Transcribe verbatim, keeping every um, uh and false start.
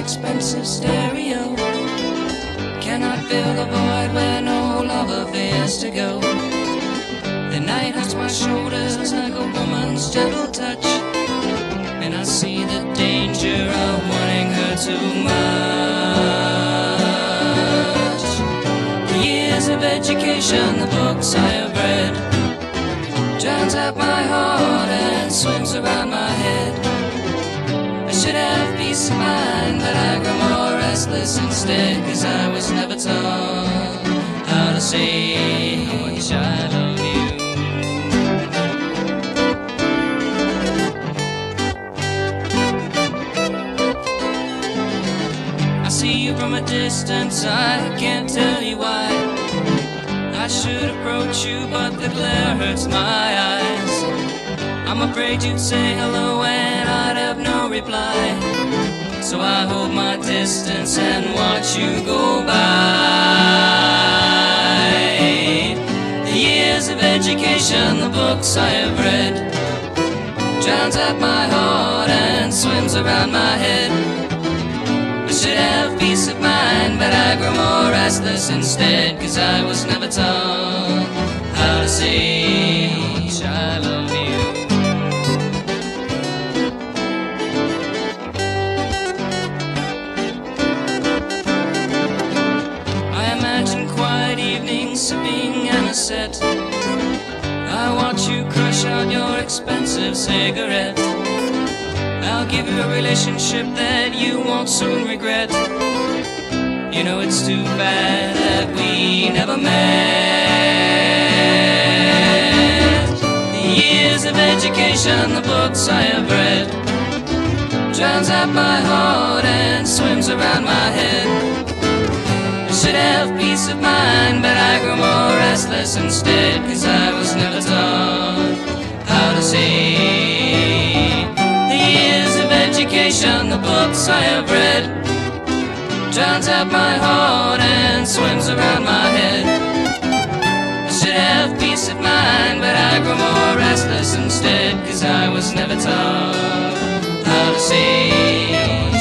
expensive stereo cannot fill the void where no lover fears to go. The night hugs my shoulders like a woman's gentle touch, and I see the danger of wanting her too much. The years of education, the books I have read, drowns out my heart and swims around my head. I should have peace of mind, but I grow more restless instead, 'cause I was never taught how to say how much I love you. I see you from a distance, I can't tell you why. I should approach you, but the glare hurts my eyes. I'm afraid you'd say hello and I'd have no reply, so I hold my distance and watch you go by. The years of education, the books I have read, drowns out my heart and swims around my head. I should have peace of mind, but I grow more restless instead, 'cause I was never taught how to say I love you. I imagine quiet evenings sipping anisette. I watch you crush out your expensive cigarette. I'll give you a relationship that you won't soon regret. You know it's too bad that we never met. The years of education, the books I have read, drowns out my heart and swims around my head. I should have peace of mind, but I grow more restless instead, 'cause I was never taught how to say. The years of education, the books I have read, drowns out my heart and swims around my head. I should have peace of mind, but I grow more restless instead, 'cause I was never taught how to say